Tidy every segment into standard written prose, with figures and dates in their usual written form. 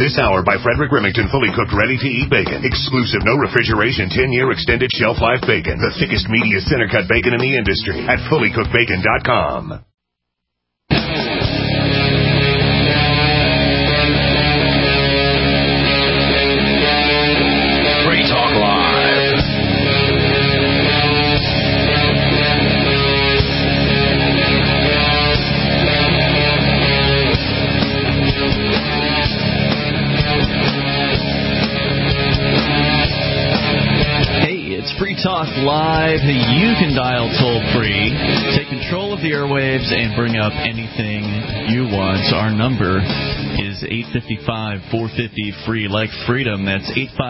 This hour by Frederick Remington, fully cooked, ready-to-eat bacon. Exclusive, no refrigeration, 10-year extended shelf life bacon. The thickest, meatiest, center-cut bacon in the industry at fullycookedbacon.com. Free Talk Live. It's Free Talk Live. You can dial toll-free, take control of the airwaves, and bring up anything you want. Our number is 855-450-FREE, like freedom. That's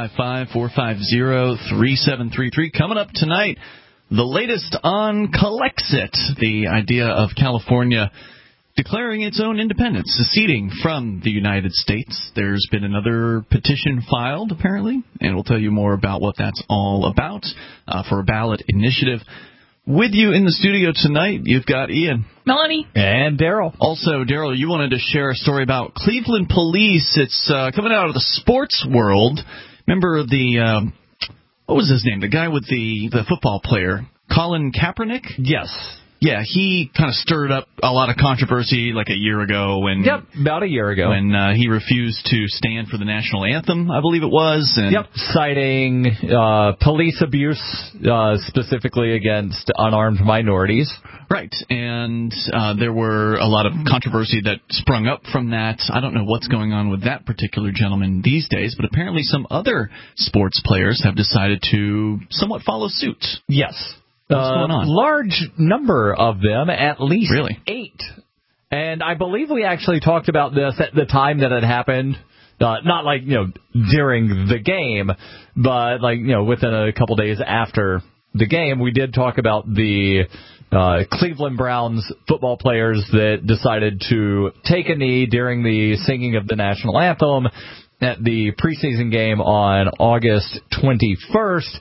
855-450-3733. Coming up tonight, the latest on Calexit, the idea of California declaring its own independence, seceding from the United States. There's been another petition filed, apparently, and we'll tell you more about what that's all about for a ballot initiative. With you in the studio tonight, you've got Ian. Melanie. And Daryl. Also, Daryl, you wanted to share a story about Cleveland police. It's coming out of the sports world. Remember the, what was his name? The guy with the football player, Colin Kaepernick? Yes. Yeah, he kind of stirred up a lot of controversy like a year ago. When about a year ago. When he refused to stand for the national anthem, I believe it was. And citing police abuse specifically against unarmed minorities. Right, and there were a lot of controversy that sprung up from that. I don't know what's going on with that particular gentleman these days, but apparently some other sports players have decided to somewhat follow suit. Yes. What's going on? Large number of them, at least really? 8. And I believe we actually talked about this at the time that it happened. Not like, during the game, but like, within a couple days after the game, we did talk about the Cleveland Browns football players that decided to take a knee during the singing of the national anthem at the preseason game on August 21st.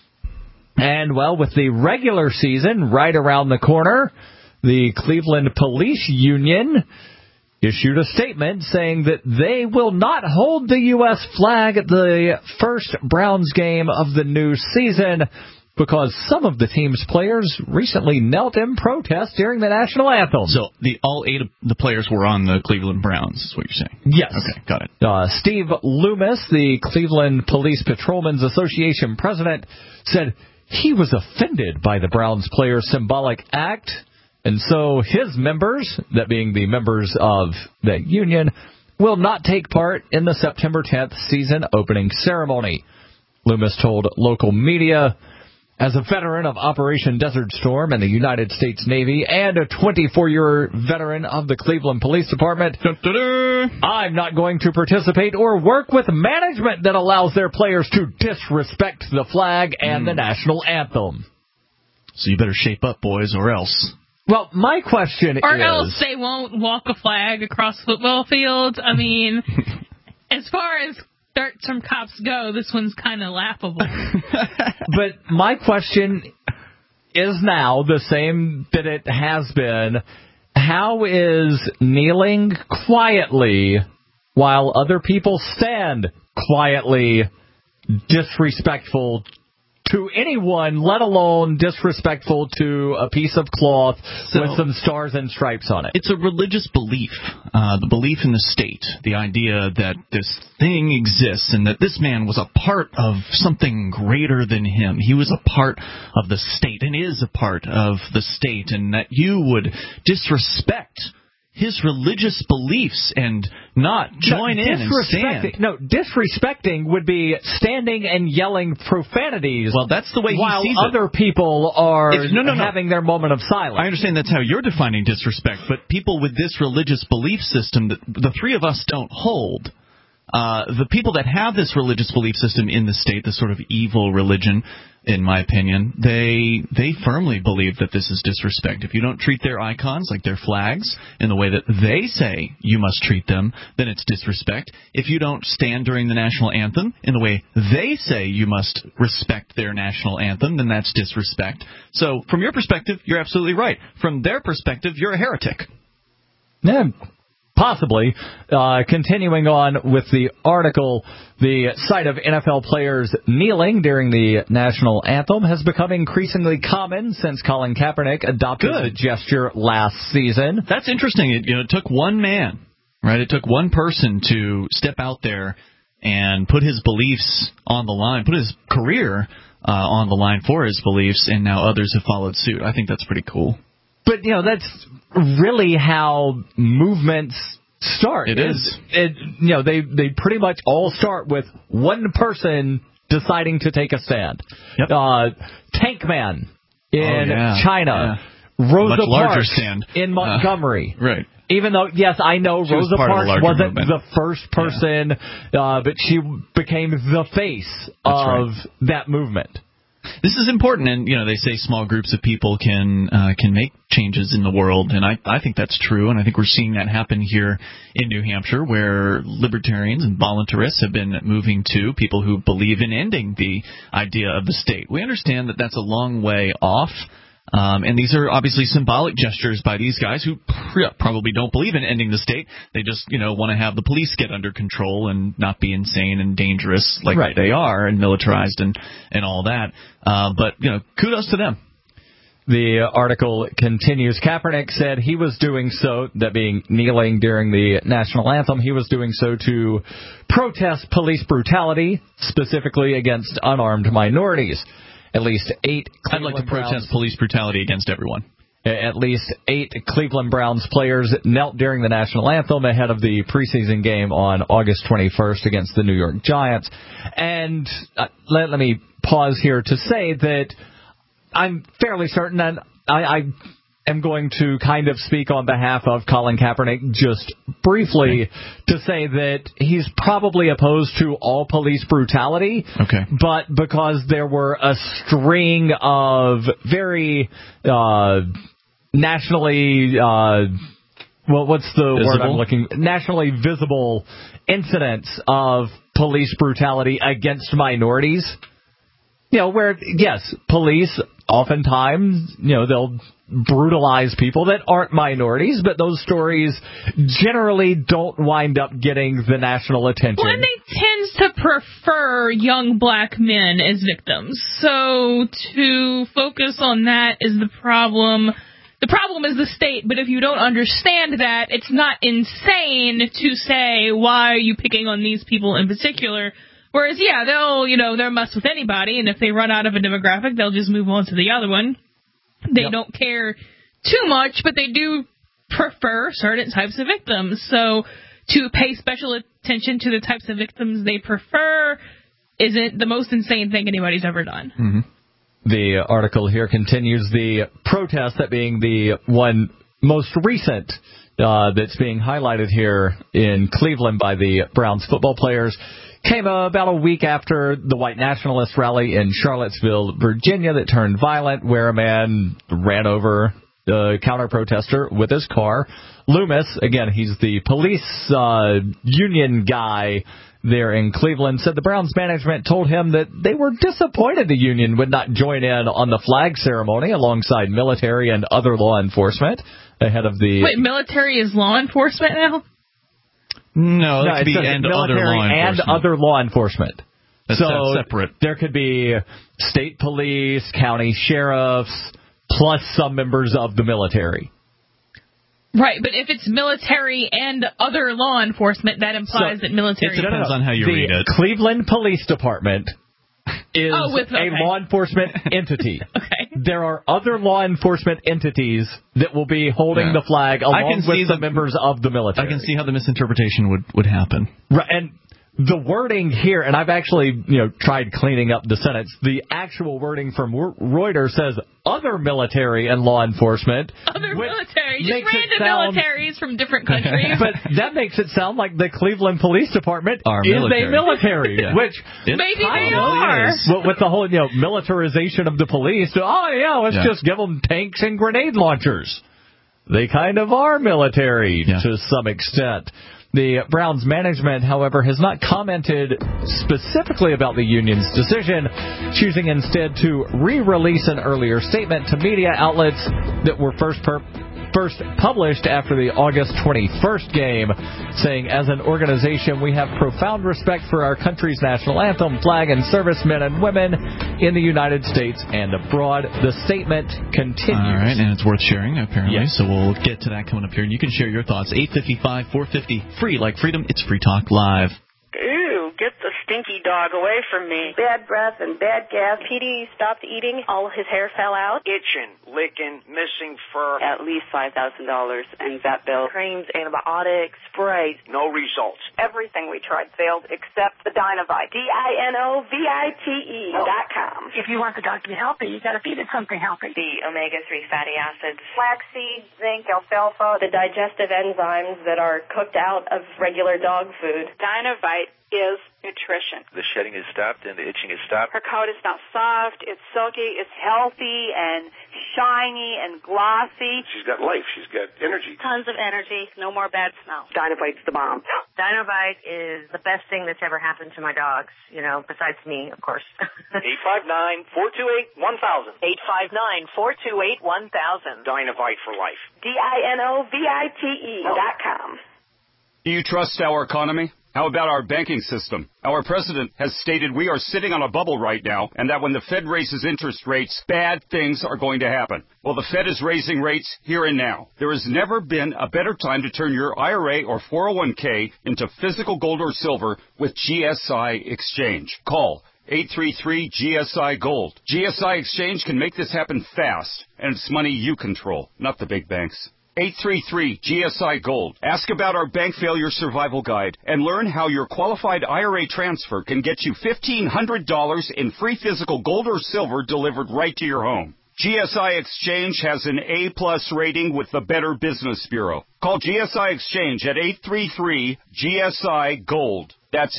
And, well, with the regular season right around the corner, the Cleveland Police Union issued a statement saying that they will not hold the U.S. flag at the first Browns game of the new season because some of the team's players recently knelt in protest during the national anthem. So all 8 of the players were on the Cleveland Browns, is what you're saying? Yes. Okay, got it. Steve Loomis, the Cleveland Police Patrolmen's Association president, said he was offended by the Browns players' symbolic act, and so his members, that being the members of the union, will not take part in the September 10th season opening ceremony. Loomis told local media, as a veteran of Operation Desert Storm in the United States Navy and a 24-year veteran of the Cleveland Police Department, I'm not going to participate or work with management that allows their players to disrespect the flag and the national anthem. So you better shape up, boys, or else. Well, my question or else they won't walk a flag across football fields. I mean, as far as some cops go, this one's kind of laughable. But my question is now the same that it has been. How is kneeling quietly while other people stand quietly disrespectful to anyone, let alone disrespectful to a piece of cloth with some stars and stripes on it? It's a religious belief, the belief in the state, the idea that this thing exists and that this man was a part of something greater than him. He was a part of the state and is a part of the state, and that you would disrespect his religious beliefs and not join in and stand. No, disrespecting would be standing and yelling profanities. Well, that's the way he sees it. While other people are having their moment of silence. I understand that's how you're defining disrespect, but people with this religious belief system that the three of us don't hold, the people that have this religious belief system in the state, this sort of evil religion, in my opinion, they firmly believe that this is disrespect. If you don't treat their icons, like their flags, in the way that they say you must treat them, then it's disrespect. If you don't stand during the national anthem in the way they say you must respect their national anthem, then that's disrespect. So from your perspective, you're absolutely right. From their perspective, you're a heretic. Yeah. Possibly. Continuing on with the article, the sight of NFL players kneeling during the national anthem has become increasingly common since Colin Kaepernick adopted the gesture last season. That's interesting. It took one man, right? It took one person to step out there and put his beliefs on the line, put his career on the line for his beliefs, and now others have followed suit. I think that's pretty cool. But, that's really how movements start. It is. They pretty much all start with one person deciding to take a stand. Yep. Tank Man in China. Rosa Parks in Montgomery. Right. Even though, yes, I know Rosa Parks wasn't the first person, but she became the face of that movement. This is important, and they say small groups of people can make changes in the world, and I think that's true, and I think we're seeing that happen here in New Hampshire, where libertarians and voluntarists have been moving to people who believe in ending the idea of the state. We understand that that's a long way off. And these are obviously symbolic gestures by these guys who probably don't believe in ending the state. They just, want to have the police get under control and not be insane and dangerous like they are and militarized and all that. But kudos to them. The article continues. Kaepernick said he was doing so, that being kneeling during the national anthem, he was doing so to protest police brutality, specifically against unarmed minorities. At least 8 I'd like to protest police brutality against everyone. At least 8 Cleveland Browns players knelt during the national anthem ahead of the preseason game on August 21st against the New York Giants. And let me pause here to say that I'm fairly certain that I am going to kind of speak on behalf of Colin Kaepernick just briefly to say that he's probably opposed to all police brutality. Okay. But because there were a string of very nationally, what's the word I'm looking? Nationally visible incidents of police brutality against minorities. Where, yes, police oftentimes, they'll brutalize people that aren't minorities, but those stories generally don't wind up getting the national attention. Well, and they tend to prefer young black men as victims. So to focus on that is the problem. The problem is the state, but if you don't understand that, it's not insane to say, why are you picking on these people in particular? Whereas, they'll mess with anybody, and if they run out of a demographic, they'll just move on to the other one. They don't care too much, but they do prefer certain types of victims. So to pay special attention to the types of victims they prefer isn't the most insane thing anybody's ever done. Mm-hmm. The article here continues. The protest, that being the one most recent that's being highlighted here in Cleveland by the Browns football players, came about a week after the white nationalist rally in Charlottesville, Virginia, that turned violent, where a man ran over a counter-protester with his car. Loomis, again, he's the police union guy there in Cleveland, said the Browns management told him that they were disappointed the union would not join in on the flag ceremony alongside military and other law enforcement ahead of the... Wait, military is law enforcement now? No, that could be other law enforcement. That's separate. There could be state police, county sheriffs, plus some members of the military. Right, but if it's military and other law enforcement, that implies that military... It depends on how you read it. The Cleveland Police Department is a law enforcement entity. Okay. There are other law enforcement entities that will be holding the flag along with the members of the military. I can see how the misinterpretation would happen. Right, and the wording here, and I've actually tried cleaning up the sentence. The actual wording from Reuters says other military and law enforcement. Other military, just random militaries from different countries. But that makes it sound like the Cleveland Police Department is a military, which maybe they are. With the whole militarization of the police. Let's just give them tanks and grenade launchers. They kind of are military to some extent. The Browns management, however, has not commented specifically about the union's decision, choosing instead to re-release an earlier statement to media outlets that were first first published after the August 21st game, saying, as an organization, we have profound respect for our country's national anthem, flag, and servicemen and women in the United States and abroad. The statement continues. All right, and it's worth sharing, apparently, yes. So we'll get to that coming up here. And you can share your thoughts. 855-450, free like freedom. It's Free Talk Live. Ew, get the stinky dog away from me. Bad breath and bad gas. Petey stopped eating. All his hair fell out. Itching, licking, missing fur. At least $5,000 in vet bill. Creams, antibiotics, sprays. No results. Everything we tried failed except the Dinovite. DINOVITE.com. If you want the dog to be healthy, you got to feed it something healthy. The omega-3 fatty acids. Flaxseed, zinc, alfalfa. The digestive enzymes that are cooked out of regular dog food. Dinovite is nutrition. The shedding is stopped and the itching is stopped. Her coat is not soft, it's silky, it's healthy and shiny and glossy. She's got life. She's got energy. Tons of energy, no more bad smell. Dinovite's the bomb. Dinovite is the best thing that's ever happened to my dogs, besides me, of course. 859-428-1000. 859-428-1000. Dinovite for life. DINOVITE.com. Do you trust our economy? How about our banking system? Our president has stated we are sitting on a bubble right now, and that when the Fed raises interest rates, bad things are going to happen. Well, the Fed is raising rates here and now. There has never been a better time to turn your IRA or 401k into physical gold or silver with GSI Exchange. Call 833-GSI-GOLD. GSI Exchange can make this happen fast, and it's money you control, not the big banks. 833-GSI-GOLD. Ask about our bank failure survival guide and learn how your qualified IRA transfer can get you $1,500 in free physical gold or silver delivered right to your home. GSI Exchange has an A-plus rating with the Better Business Bureau. Call GSI Exchange at 833-GSI-GOLD. That's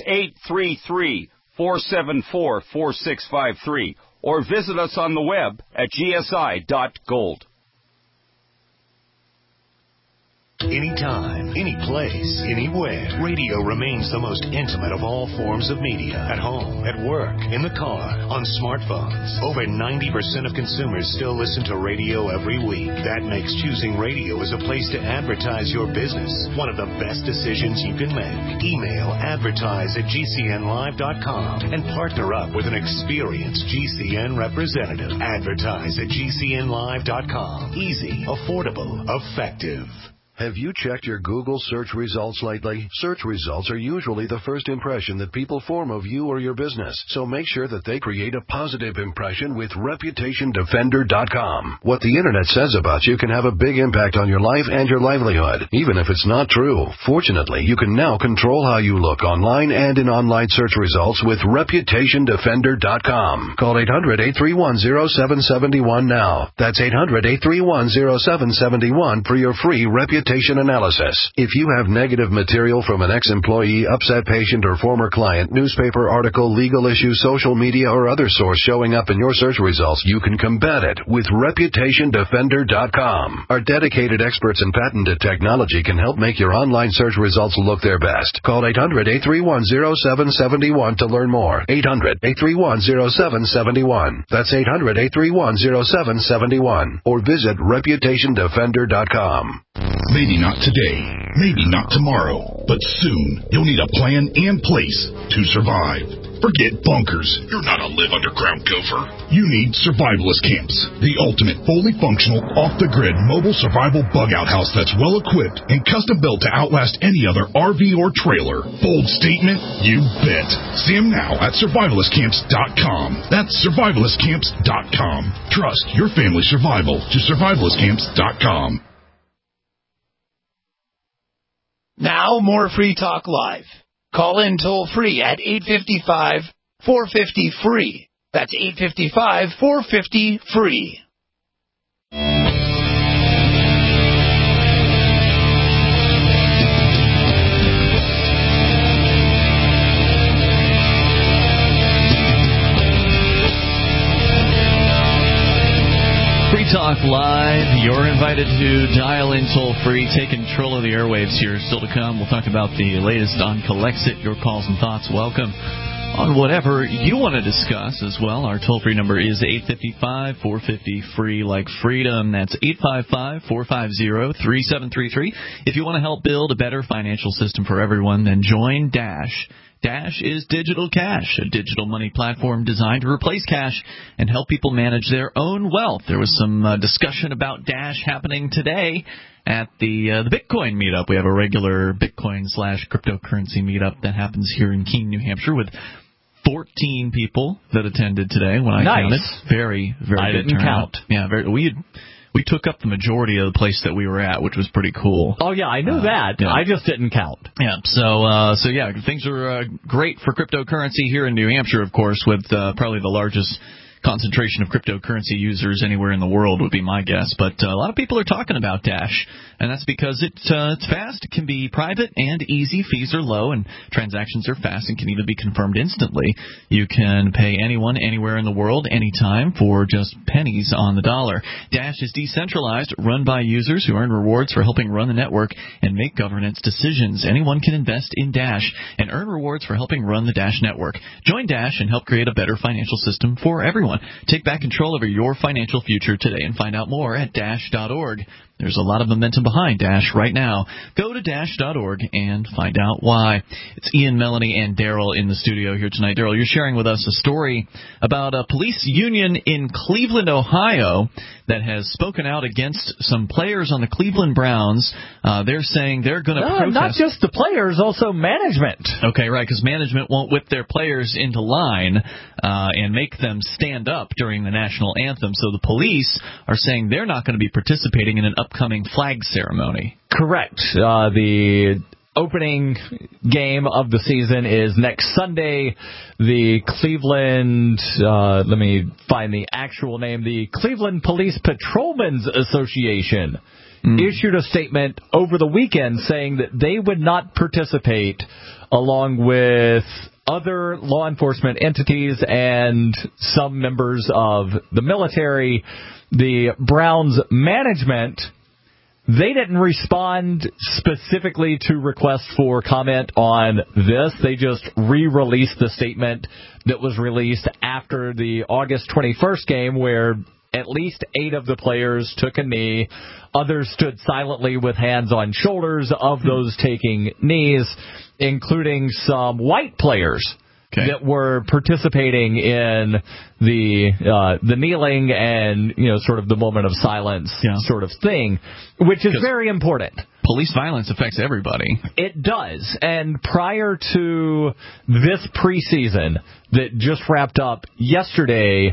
833-474-4653. Or visit us on the web at gsi.gold. Anytime, any place, anywhere. Radio remains the most intimate of all forms of media. At home, at work, in the car, on smartphones. Over 90% of consumers still listen to radio every week. That makes choosing radio as a place to advertise your business one of the best decisions you can make. Email advertise@gcnlive.com and partner up with an experienced GCN representative. Advertise@gcnlive.com. Easy, affordable, effective. Have you checked your Google search results lately? Search results are usually the first impression that people form of you or your business, so make sure that they create a positive impression with ReputationDefender.com. What the Internet says about you can have a big impact on your life and your livelihood, even if it's not true. Fortunately, you can now control how you look online and in online search results with ReputationDefender.com. Call 800-831-0771 now. That's 800-831-0771 for your free reputation analysis. If you have negative material from an ex-employee, upset patient, or former client, newspaper article, legal issue, social media, or other source showing up in your search results, you can combat it with ReputationDefender.com. Our dedicated experts in patented technology can help make your online search results look their best. Call 800-831-0771 to learn more. 800-831-0771. That's 800-831-0771. Or visit ReputationDefender.com. Maybe not today, maybe not tomorrow, but soon you'll need a plan in place to survive. Forget bunkers. You're not a live underground gopher. You need survivalist camps, the ultimate fully functional, off-the-grid mobile survival bug-out house that's well-equipped and custom-built to outlast any other RV or trailer. Bold statement? You bet. See them now at survivalistcamps.com. That's survivalistcamps.com. Trust your family's survival to survivalistcamps.com. Now, more Free Talk Live. Call in toll-free at 855-450-FREE. That's 855-450-FREE. Free Talk Live. You're invited to dial in toll-free. Take control of the airwaves here. Still to come, we'll talk about the latest on Collexit. Your calls and thoughts. Welcome. on whatever you want to discuss as well. Our toll-free number is 855-450-FREE like freedom. That's 855-450-3733. If you want to help build a better financial system for everyone, then join Dash. Dash is Digital Cash, a digital money platform designed to replace cash and help people manage their own wealth. There was some discussion about Dash happening today at the Bitcoin meetup. We have a regular Bitcoin/cryptocurrency meetup that happens here in Keene, New Hampshire, with 14 people that attended today when I counted. Very, very I good didn't turnout. count. Yeah, we took up the majority of the place that we were at, which was pretty cool. Oh, yeah, I knew that. Yeah. I just didn't count. Yeah, so yeah, things are great for cryptocurrency here in New Hampshire, of course, with probably the largest concentration of cryptocurrency users anywhere in the world would be my guess. But a lot of people are talking about Dash, and that's because it's fast, it can be private and easy, fees are low, and transactions are fast and can even be confirmed instantly. You can pay anyone, anywhere in the world, anytime for just pennies on the dollar. Dash is decentralized, run by users who earn rewards for helping run the network and make governance decisions. Anyone can invest in Dash and earn rewards for helping run the Dash network. Join Dash and help create a better financial system for everyone. Take back control over your financial future today and find out more at Dash.org. There's a lot of momentum behind Dash right now. Go to Dash.org and find out why. It's Ian, Melanie, and Daryl in the studio here tonight. Daryl, you're sharing with us a story about a police union in Cleveland, Ohio, that has spoken out against some players on the Cleveland Browns. They're saying they're going to protest. Not just the players, also management. Okay, right, because management won't whip their players into line and make them stand up during the national anthem. So the police are saying they're not going to be participating in an upcoming flag ceremony. Correct. The opening game of the season is next Sunday. The Cleveland, let me find the actual name, the Cleveland Police Patrolmen's Association issued a statement over the weekend saying that they would not participate along with other law enforcement entities and some members of the military. The Browns management, they didn't respond specifically to requests for comment on this. They just re-released the statement that was released after the August 21st game, where at least 8 of the players took a knee. Others stood silently with hands on shoulders of those taking knees, including some white players that were participating in the kneeling and, sort of the moment of silence sort of thing, which is very important. Police violence affects everybody. It does. And prior to this preseason that just wrapped up yesterday,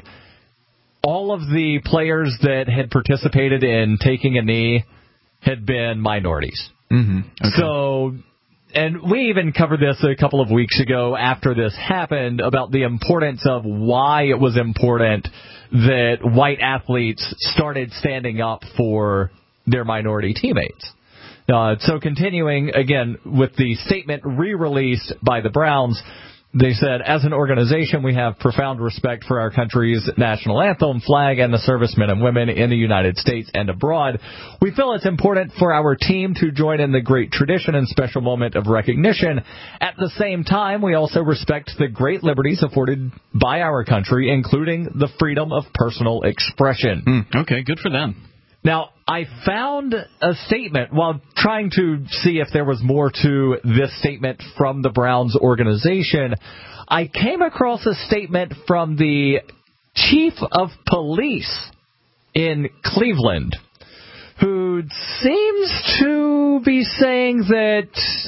all of the players that had participated in taking a knee had been minorities. Mm-hmm. Okay. So, and we even covered this a couple of weeks ago after this happened about the importance of why it was important that white athletes started standing up for their minority teammates. So continuing, again, with the statement re-released by the Browns, they said, as an organization, we have profound respect for our country's national anthem, flag, and the servicemen and women in the United States and abroad. We feel it's important for our team to join in the great tradition and special moment of recognition. At the same time, we also respect the great liberties afforded by our country, including the freedom of personal expression. Okay, good for them. Now, I found a statement while trying to see if there was more to this statement from the Browns organization. I came across a statement from the chief of police in Cleveland, who seems to be saying that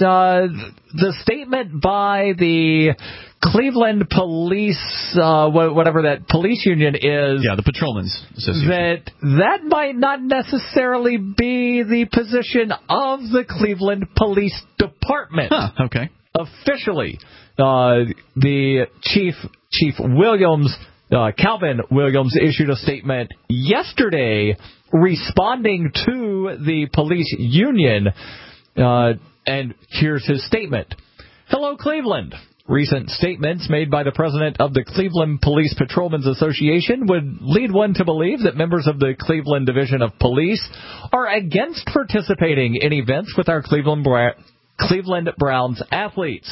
the statement by the Cleveland Police, whatever that police union is, the Patrolmen's Association, that might not necessarily be the position of the Cleveland Police Department. Okay. Officially, the Chief Williams, Calvin Williams, issued a statement yesterday responding to the police union, and here's his statement. Hello, Cleveland. Recent statements made by the president of the Cleveland Police Patrolmen's Association would lead one to believe that members of the Cleveland Division of Police are against participating in events with our Cleveland Browns athletes.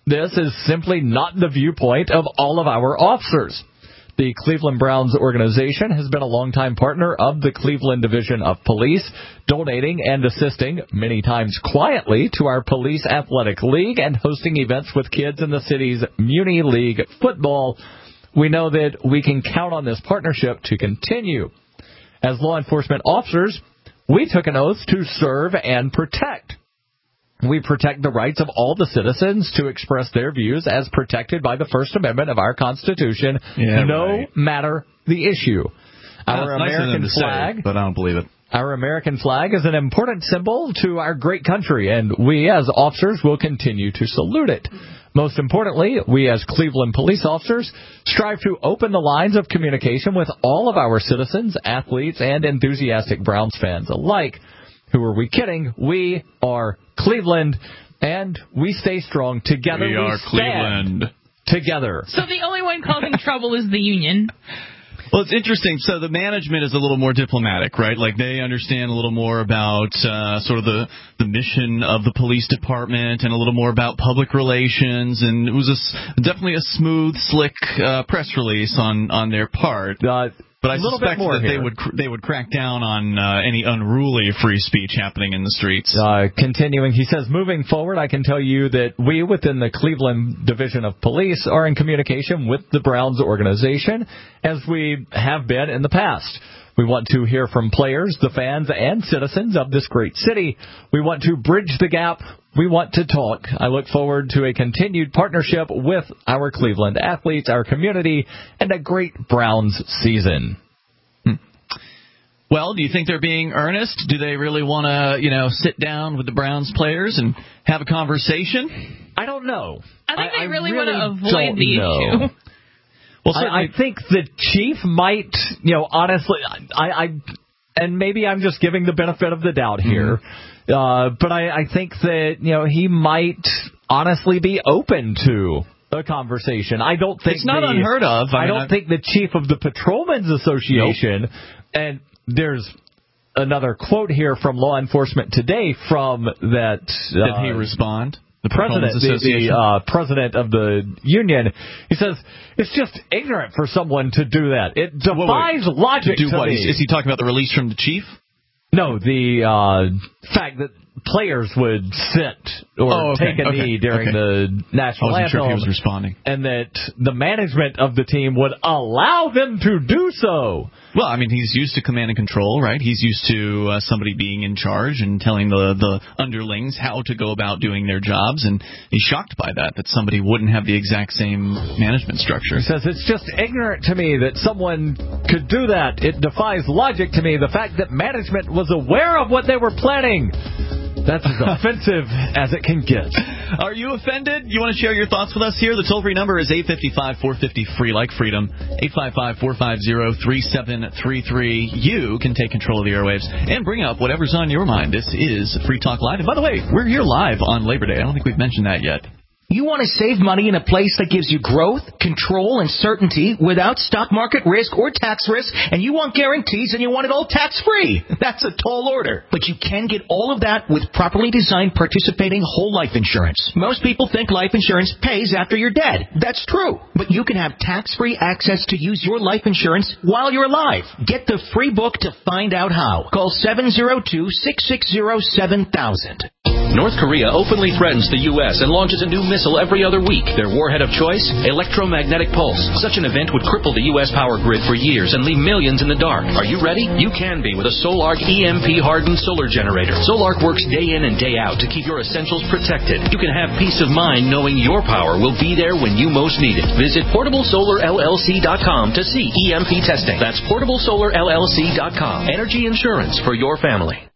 This is simply not the viewpoint of all of our officers. The Cleveland Browns organization has been a longtime partner of the Cleveland Division of Police, donating and assisting, many times quietly, to our Police Athletic League and hosting events with kids in the city's Muni League football. We know that we can count on this partnership to continue. As law enforcement officers, we took an oath to serve and protect. We protect the rights of all the citizens to express their views as protected by the First Amendment of our Constitution, no matter the issue. Our American flag, but I don't believe it. Our American flag is an important symbol to our great country, and we as officers will continue to salute it. Most importantly, we as Cleveland police officers strive to open the lines of communication with all of our citizens, athletes, and enthusiastic Browns fans alike. Who are we kidding? We are Cleveland, and we stay strong together. We are Cleveland. Together. So the only one causing trouble is the union. Well, it's interesting. So the management is a little more diplomatic, right? Like they understand a little more about sort of the mission of the police department and a little more about public relations. And it was definitely a smooth, slick press release on their part. But I suspect that they would crack down on any unruly free speech happening in the streets. Continuing, he says, moving forward, I can tell you that we within the Cleveland Division of Police are in communication with the Browns organization, as we have been in the past. We want to hear from players, the fans, and citizens of this great city. We want to bridge the gap. We want to talk. I look forward to a continued partnership with our Cleveland athletes, our community, and a great Browns season. Well, do you think they're being earnest? Do they really want to, sit down with the Browns players and have a conversation? I don't know. I think they really want to avoid the issue. Well, I think the chief might, honestly, and maybe I'm just giving the benefit of the doubt here, but I think that, he might honestly be open to a conversation. I don't think it's not unheard of. I don't think the chief of the Patrolmen's Association, and there's another quote here from Law Enforcement Today from that. Did he respond? The president of the union, he says, it's just ignorant for someone to do that. It defies logic to what? me. Is he talking about the release from the chief? No, the fact that players would sit or take a knee during the national anthem. I wasn't sure if he was responding. And that the management of the team would allow them to do so. Well, he's used to command and control, right? He's used to somebody being in charge and telling the underlings how to go about doing their jobs, and he's shocked by that somebody wouldn't have the exact same management structure. He says, it's just ignorant to me that someone could do that. It defies logic to me, the fact that management was aware of what they were planning. That's as offensive as it can get. Are you offended? You want to share your thoughts with us here? The toll-free number is 855-450-FREE, like freedom, 855-450-3733. You can take control of the airwaves and bring up whatever's on your mind. This is Free Talk Live. And by the way, we're here live on Labor Day. I don't think we've mentioned that yet. You want to save money in a place that gives you growth, control, and certainty without stock market risk or tax risk, and you want guarantees and you want it all tax-free. That's a tall order. But you can get all of that with properly designed participating whole life insurance. Most people think life insurance pays after you're dead. That's true. But you can have tax-free access to use your life insurance while you're alive. Get the free book to find out how. Call 702-660-7000. North Korea openly threatens the U.S. and launches a new missile every other week. Their warhead of choice? Electromagnetic pulse. Such an event would cripple the U.S. power grid for years and leave millions in the dark. Are you ready? You can be with a Solarc EMP-hardened solar generator. Solarc works day in and day out to keep your essentials protected. You can have peace of mind knowing your power will be there when you most need it. Visit PortableSolarLLC.com to see EMP testing. That's PortableSolarLLC.com. Energy insurance for your family.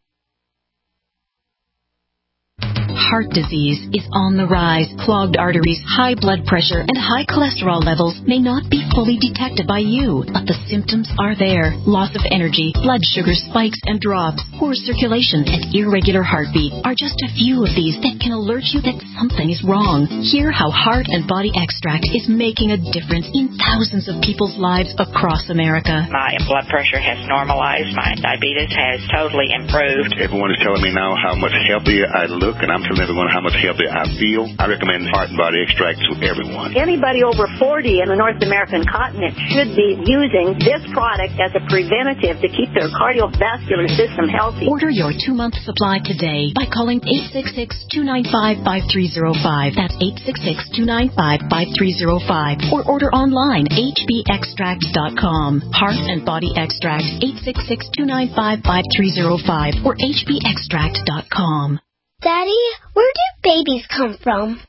Heart disease is on the rise. Clogged arteries, high blood pressure, and high cholesterol levels may not be fully detected by you, but the symptoms are there. Loss of energy, blood sugar spikes and drops, poor circulation, and irregular heartbeat are just a few of these that can alert you that something is wrong. Hear how Heart and Body Extract is making a difference in thousands of people's lives across America. My blood pressure has normalized. My diabetes has totally improved. Everyone is telling me now how much healthier I look, and I'm feeling telling everyone how much healthier I feel, I recommend Heart and Body Extract to everyone. Anybody over 40 in the North American continent should be using this product as a preventative to keep their cardiovascular system healthy. Order your 2-month supply today by calling 866-295-5305. That's 866-295-5305. Or order online, hbextract.com. Heart and Body Extract, 866-295-5305 or hbextract.com. Daddy, where do babies come from?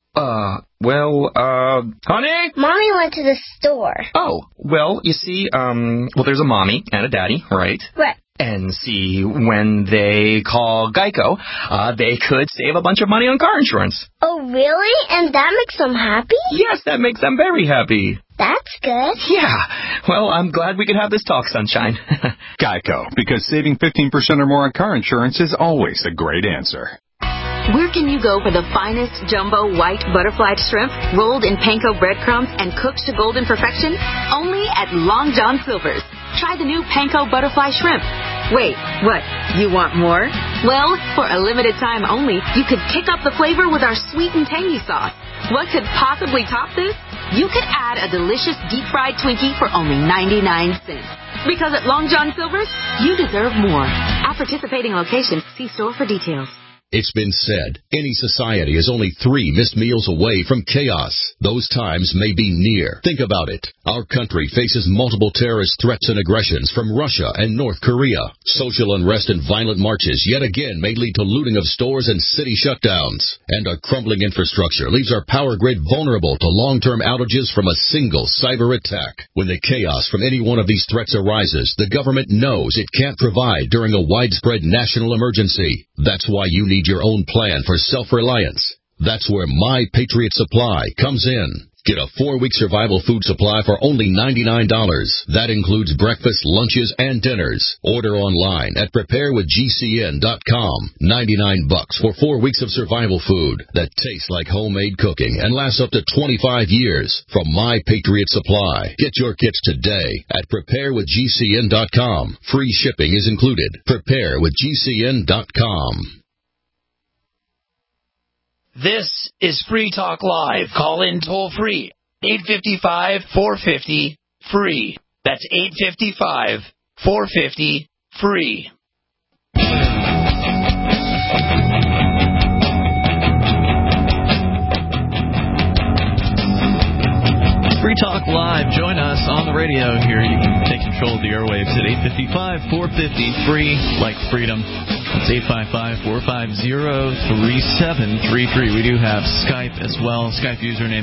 Honey? Mommy went to the store. Oh, well, you see, there's a mommy and a daddy, right? Right. And see, when they call Geico, they could save a bunch of money on car insurance. Oh, really? And that makes them happy? Yes, that makes them very happy. That's good. Yeah. Well, I'm glad we could have this talk, Sunshine. Geico, because saving 15% or more on car insurance is always a great answer. Where can you go for the finest jumbo white butterfly shrimp rolled in panko breadcrumbs and cooked to golden perfection? Only at Long John Silver's. Try the new panko butterfly shrimp. Wait, what? You want more? Well, for a limited time only, you could kick up the flavor with our sweet and tangy sauce. What could possibly top this? You could add a delicious deep-fried Twinkie for only 99 cents. Because at Long John Silver's, you deserve more. At participating locations, see store for details. It's been said, any society is only 3 missed meals away from chaos. Those times may be near. Think about it. Our country faces multiple terrorist threats and aggressions from Russia and North Korea. Social unrest and violent marches yet again may lead to looting of stores and city shutdowns. And our crumbling infrastructure leaves our power grid vulnerable to long-term outages from a single cyber attack. When the chaos from any one of these threats arises, the government knows it can't provide during a widespread national emergency. That's why you need your own plan for self-reliance. That's where My Patriot Supply comes in. Get a 4-week survival food supply for only $99. That includes breakfast, lunches, and dinners. Order online at preparewithgcn.com. $99 for 4 weeks of survival food that tastes like homemade cooking and lasts up to 25 years from My Patriot Supply. Get your kits today at preparewithgcn.com. Free shipping is included. Preparewithgcn.com. This is Free Talk Live. Call in toll free. 855-450-FREE. That's 855-450-FREE. Free Talk Live. Join us on the radio here. You can take control of the airwaves at 855-450-FREE, like freedom. That's 855-450-3733. We do have Skype as well. Skype username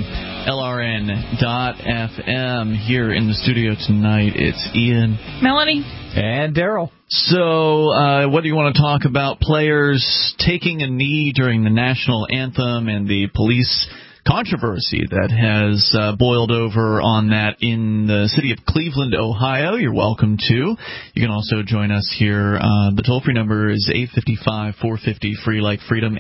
LRN.FM. Here in the studio tonight, it's Ian, Melanie, and Daryl. So, what do you want to talk about? Players taking a knee during the national anthem and the police controversy that has boiled over on that in the city of Cleveland, Ohio. You're welcome to. You can also join us here. The toll-free number is 855-450-FREE, like freedom,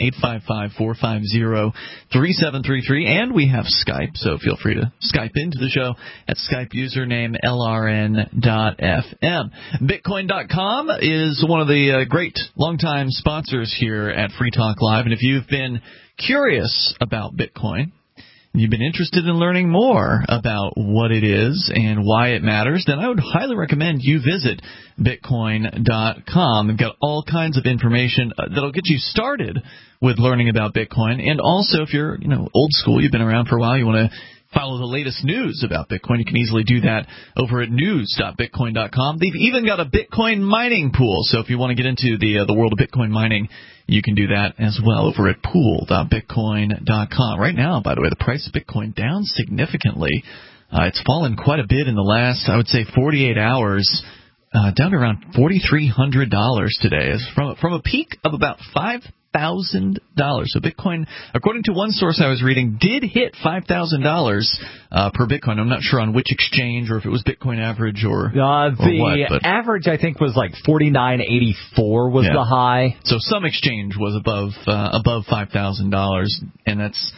855-450-3733. And we have Skype, so feel free to Skype into the show at Skype username LRN.FM. Bitcoin.com is one of the great longtime sponsors here at Free Talk Live. And if you've been curious about Bitcoin, you've been interested in learning more about what it is and why it matters, then I would highly recommend you visit Bitcoin.com. They've got all kinds of information that'll get you started with learning about Bitcoin. And also, if you're old school, you've been around for a while, you want to follow the latest news about Bitcoin, you can easily do that over at news.bitcoin.com. They've even got a Bitcoin mining pool, so if you want to get into the world of Bitcoin mining, you can do that as well over at pool.bitcoin.com. Right now, by the way, the price of Bitcoin down significantly. It's fallen quite a bit in the last, I would say, 48 hours, down to around $4,300 today. It's from a peak of about $5,000. So Bitcoin, according to one source I was reading, did hit $5,000 per Bitcoin. I'm not sure on which exchange or if it was Bitcoin average or the average, I think, was like $49.84 was the high. So some exchange was above $5,000, and that's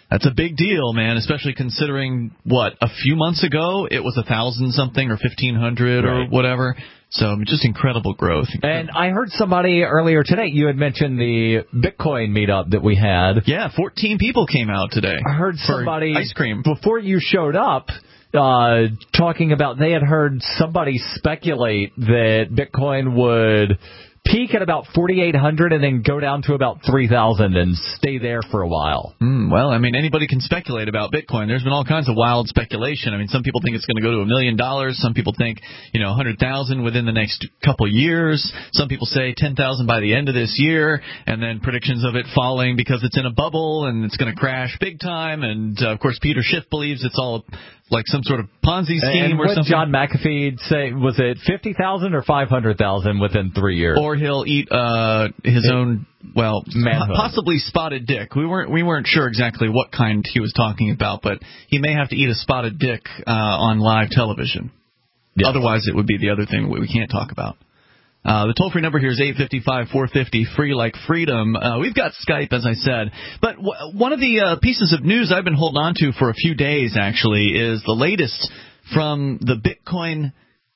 That's a big deal, man, especially considering, a few months ago it was 1,000-something or 1,500 or whatever. So just incredible growth. And I heard somebody earlier today, you had mentioned the Bitcoin meetup that we had. Yeah, 14 people came out today. I heard somebody, ice cream. Before you showed up, talking about they had heard somebody speculate that Bitcoin would peak at about 4,800 and then go down to about 3,000 and stay there for a while. Well, I mean, anybody can speculate about Bitcoin. There's been all kinds of wild speculation. I mean, some people think it's going to go to $1 million. Some people think, 100,000 within the next couple years. Some people say 10,000 by the end of this year, and then predictions of it falling because it's in a bubble and it's going to crash big time. And, of course, Peter Schiff believes it's all like some sort of Ponzi scheme or something. John McAfee say, was it 50,000 or 500,000 within 3 years? Or he'll eat his own, manhood. Possibly spotted dick. We weren't sure exactly what kind he was talking about, but he may have to eat a spotted dick on live television. Yes. Otherwise, it would be the other thing we can't talk about. The toll-free number here is 855-450, free like freedom. We've got Skype, as I said. But one of the pieces of news I've been holding on to for a few days, actually, is the latest from the Bitcoin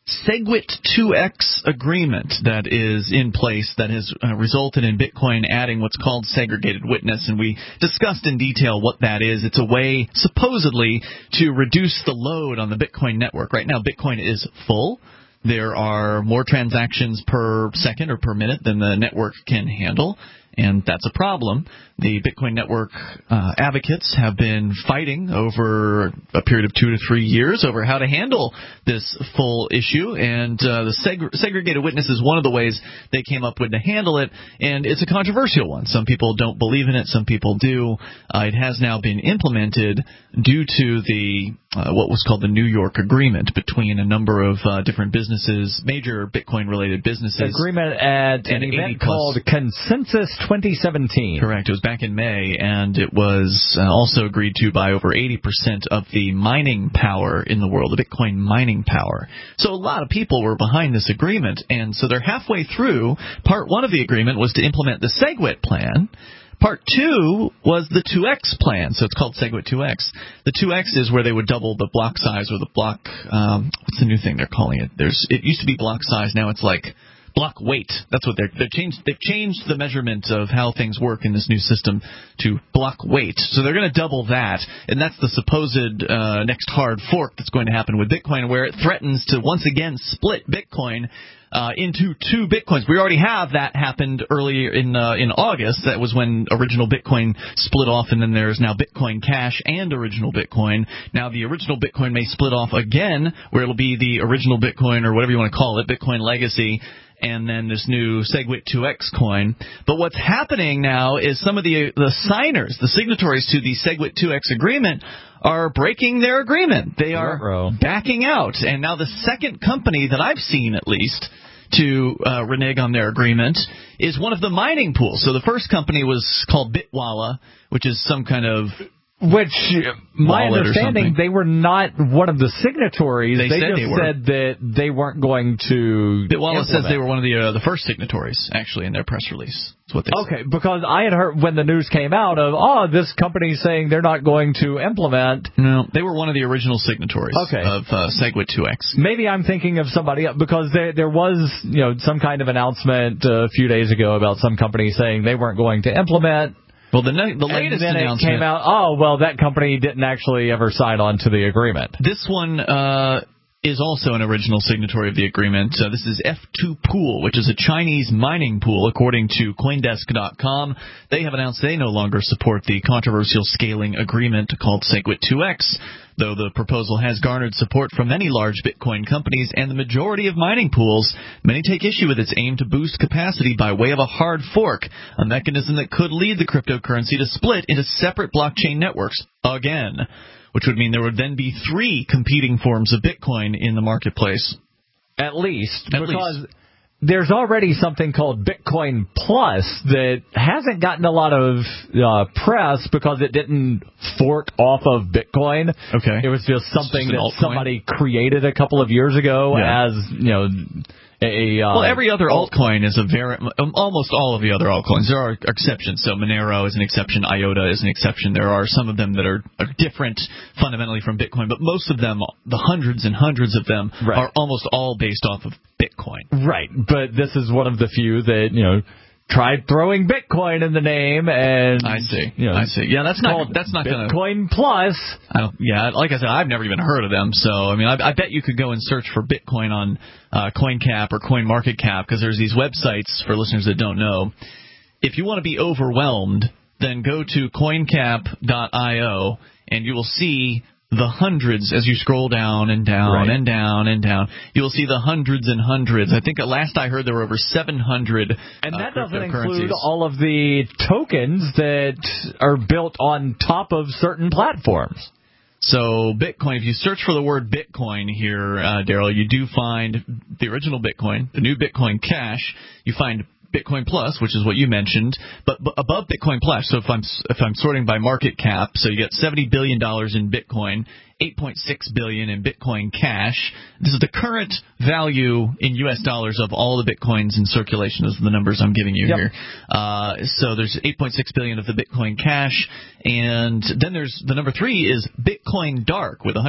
SegWit2X agreement that is in place that has resulted in Bitcoin adding what's called segregated witness, and we discussed in detail what that is. It's a way, supposedly, to reduce the load on the Bitcoin network. Right now, Bitcoin is full. There are more transactions per second or per minute than the network can handle, and that's a problem. The Bitcoin network advocates have been fighting over a period of 2 to 3 years over how to handle this full issue, and the segregated witness is one of the ways they came up with to handle it, and it's a controversial one. Some people don't believe in it, some people do. It has now been implemented due to the what was called the New York Agreement between a number of different businesses, major Bitcoin-related businesses. Agreement at an event called Consensus 2017. Correct. It was back in May, and it was also agreed to by over 80% of the mining power in the world, the Bitcoin mining power. So a lot of people were behind this agreement, and so they're halfway through. Part 1 of the agreement was to implement the SegWit plan. Part 2 was the 2X plan, so it's called SegWit2X. The 2X is where they would double the block size or the block, what's the new thing they're calling it? It used to be block size, now it's like block weight. That's what they've changed the measurement of how things work in this new system to block weight. So they're going to double that, and that's the supposed next hard fork that's going to happen with Bitcoin, where it threatens to once again split Bitcoin into 2 Bitcoins. We already have that happened earlier in August. That was when original Bitcoin split off, and then there's now Bitcoin Cash and original Bitcoin. Now the original Bitcoin may split off again, where it'll be the original Bitcoin, or whatever you want to call it, Bitcoin Legacy, and then this new SegWit2X coin. But what's happening now is some of the signers, the signatories to the SegWit2X agreement, are breaking their agreement. They are backing out. And now the second company that I've seen, at least, to renege on their agreement is one of the mining pools. So the first company was called Bitwala, which is some kind of... Which, my understanding, they were not one of the signatories. They just said that they weren't going to. Bitwala says they were one of the first signatories, actually, in their press release. That's what they said. Okay, because I had heard when the news came out of, this company's saying they're not going to implement. No, they were one of the original signatories of SegWit2X. Maybe I'm thinking of somebody else, because there was some kind of announcement a few days ago about some company saying they weren't going to implement. Well, the latest announcement, announcement came out, that company didn't actually ever sign on to the agreement. This one is also an original signatory of the agreement. This is F2 Pool, which is a Chinese mining pool, according to Coindesk.com. They have announced they no longer support the controversial scaling agreement called SegWit2X, though the proposal has garnered support from many large Bitcoin companies and the majority of mining pools. Many take issue with its aim to boost capacity by way of a hard fork, a mechanism that could lead the cryptocurrency to split into separate blockchain networks again, which would mean there would then be 3 competing forms of Bitcoin in the marketplace. At least. There's already something called Bitcoin Plus that hasn't gotten a lot of press because it didn't fork off of Bitcoin. Okay. It was just something that somebody created a couple of years ago as, Well, every other altcoin is almost all of the other altcoins. There are exceptions. So Monero is an exception. IOTA is an exception. There are some of them that are different fundamentally from Bitcoin, but most of them, the hundreds and hundreds of them, are almost all based off of Bitcoin. Right, but this is one of the few that, tried throwing Bitcoin in the name, and I see. Yeah, that's not going to Bitcoin Plus. Like I said, I've never even heard of them. So I bet you could go and search for Bitcoin on CoinCap or CoinMarketCap, because there's these websites for listeners that don't know. If you want to be overwhelmed, then go to CoinCap.io, and you will see the hundreds as you scroll down and down and down and down. You will see the hundreds and hundreds. I think last I heard there were over 700 and that doesn't include all of the tokens that are built on top of certain platforms. So Bitcoin, if you search for the word Bitcoin here, Daryl, you do find the original Bitcoin, the new Bitcoin Cash. You find Bitcoin Plus, which is what you mentioned, but above Bitcoin Plus. So if I'm sorting by market cap, so you get $70 billion in Bitcoin, $8.6 billion in Bitcoin Cash. This is the current value in U.S. dollars of all the Bitcoins in circulation. Those are the numbers I'm giving you here. So there's $8.6 billion of the Bitcoin Cash, and then there's the number 3 is Bitcoin Dark with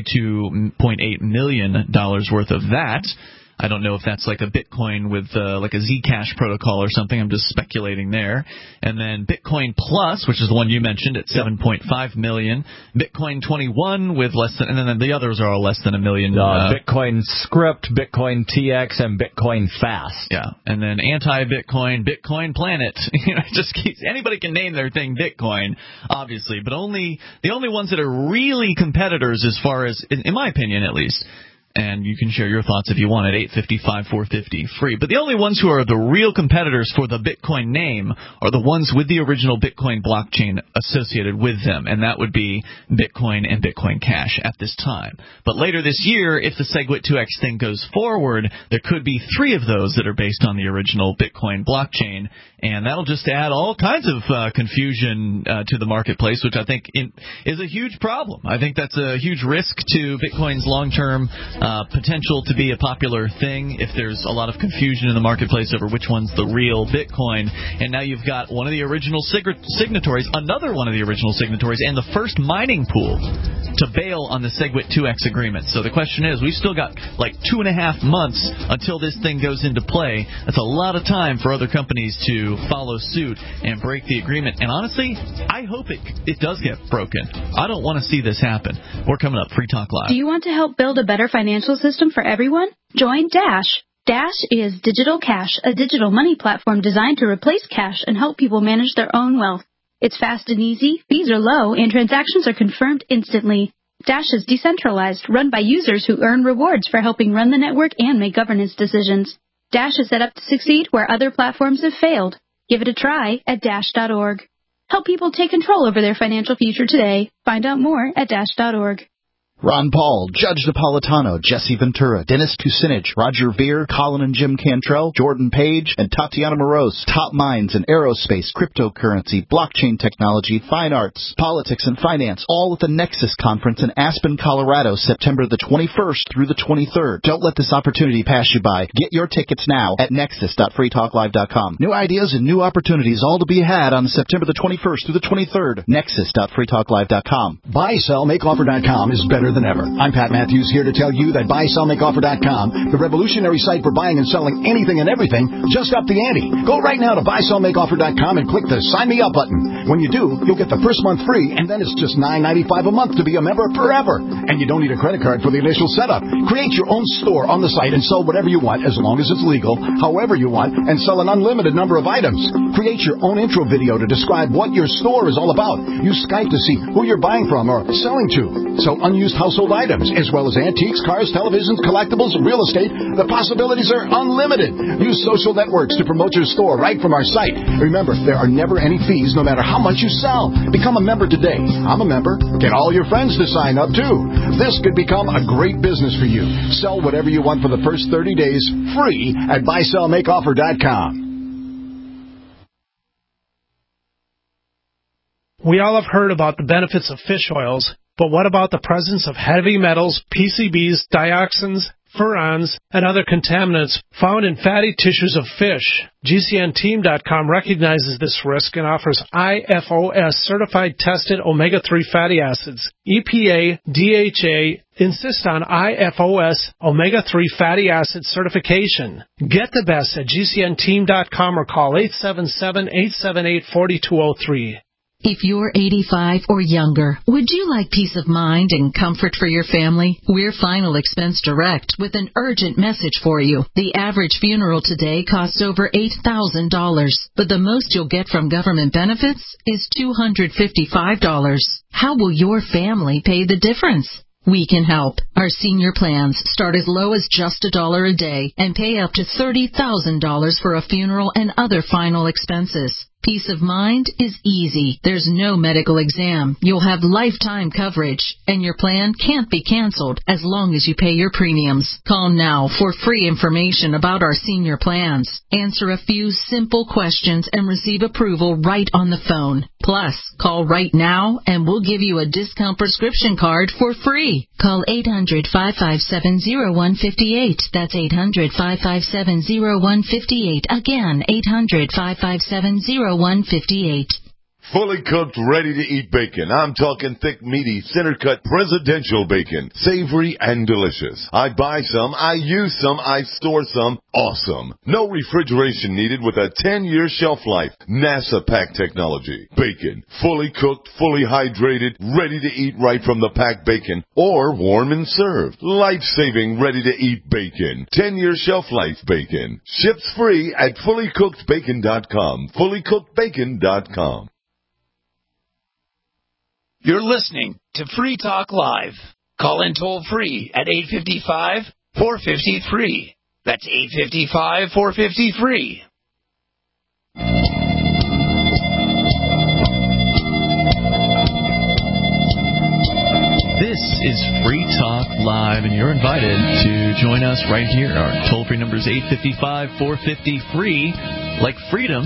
$132.8 million worth of that. I don't know if that's like a Bitcoin with like a Zcash protocol or something. I'm just speculating there. And then Bitcoin Plus, which is the one you mentioned, at $7.5 million. Bitcoin 21 with less than, and then the others are all less than $1 million. Bitcoin Script, Bitcoin TX, and Bitcoin Fast. Yeah, and then anti-Bitcoin, Bitcoin Planet. It just keeps, anybody can name their thing Bitcoin, obviously, but the only ones that are really competitors, as far as, in my opinion at least. And you can share your thoughts if you want at 855-450 free. But the only ones who are the real competitors for the Bitcoin name are the ones with the original Bitcoin blockchain associated with them, and that would be Bitcoin and Bitcoin Cash at this time. But later this year, if the SegWit2x thing goes forward, there could be 3 of those that are based on the original Bitcoin blockchain, and that'll just add all kinds of confusion to the marketplace, which I think is a huge problem. I think that's a huge risk to Bitcoin's long-term potential to be a popular thing if there's a lot of confusion in the marketplace over which one's the real Bitcoin. And now you've got one of the original signatories, another one of the original signatories, and the first mining pool to bail on the SegWit2x agreement. So the question is, we've still got like 2.5 months until this thing goes into play. That's a lot of time for other companies to follow suit and break the agreement. And honestly, I hope it does get broken. I don't want to see this happen. We're coming up, Free Talk Live. Do you want to help build a better financial system for everyone? Join Dash. Dash is Digital Cash, a digital money platform designed to replace cash and help people manage their own wealth. It's fast and easy, fees are low, and transactions are confirmed instantly. Dash is decentralized, run by users who earn rewards for helping run the network and make governance decisions. Dash is set up to succeed where other platforms have failed. Give it a try at Dash.org. Help people take control over their financial future today. Find out more at Dash.org. Ron Paul, Judge Napolitano, Jesse Ventura, Dennis Kucinich, Roger Ver, Colin and Jim Cantrell, Jordan Page, and Tatiana Moroz. Top minds in aerospace, cryptocurrency, blockchain technology, fine arts, politics, and finance, all at the Nexus Conference in Aspen, Colorado, September the 21st through the 23rd. Don't let this opportunity pass you by. Get your tickets now at nexus.freetalklive.com. New ideas and new opportunities all to be had on September the 21st through the 23rd. Nexus.freetalklive.com. BuySellMakeOffer.com is better than ever. I'm Pat Matthews here to tell you that BuySellMakeOffer.com, the revolutionary site for buying and selling anything and everything, just upped the ante. Go right now to BuySellMakeOffer.com and click the Sign Me Up button. When you do, you'll get the first month free, and then it's just $9.95 a month to be a member forever. And you don't need a credit card for the initial setup. Create your own store on the site and sell whatever you want, as long as it's legal, however you want, and sell an unlimited number of items. Create your own intro video to describe what your store is all about. Use Skype to see who you're buying from or selling to. Sell unused household items, as well as antiques, cars, televisions, collectibles, real estate. The possibilities are unlimited. Use social networks to promote your store right from our site. Remember, there are never any fees, no matter how much you sell. Become a member today. I'm a member. Get all your friends to sign up, too. This could become a great business for you. Sell whatever you want for the first 30 days, free at BuySellMakeOffer.com. We all have heard about the benefits of fish oils, but what about the presence of heavy metals, PCBs, dioxins, furans, and other contaminants found in fatty tissues of fish. GCNteam.com recognizes this risk and offers IFOS certified tested omega-3 fatty acids. EPA, DHA insist on IFOS omega-3 fatty acid certification. Get the best at GCNteam.com or call 877-878-4203. If you're 85 or younger, would you like peace of mind and comfort for your family? We're Final Expense Direct with an urgent message for you. The average funeral today costs over $8,000, but the most you'll get from government benefits is $255. How will your family pay the difference? We can help. Our senior plans start as low as just $1 a day and pay up to $30,000 for a funeral and other final expenses. Peace of mind is easy. There's no medical exam. You'll have lifetime coverage, and your plan can't be canceled as long as you pay your premiums. Call now for free information about our senior plans. Answer a few simple questions and receive approval right on the phone. Plus, call right now and we'll give you a discount prescription card for free. Call 800-557-0158. That's 800-557-0158. Again, 800-557-0158. Fully cooked, ready-to-eat bacon. I'm talking thick, meaty, center-cut, presidential bacon. Savory and delicious. I buy some, I use some, I store some. Awesome. No refrigeration needed with a 10-year shelf life. NASA pack technology. Bacon. Fully cooked, fully hydrated, ready to eat right from the packed bacon. Or warm and served. Life-saving, ready-to-eat bacon. 10-year shelf life bacon. Ships free at fullycookedbacon.com. Fullycookedbacon.com. You're listening to Free Talk Live. Call in toll free at 855-450-FREE. That's 855-450-FREE. This is Free Talk Live, and you're invited to join us right here. Our toll-free number is 855-450-FREE, like freedom,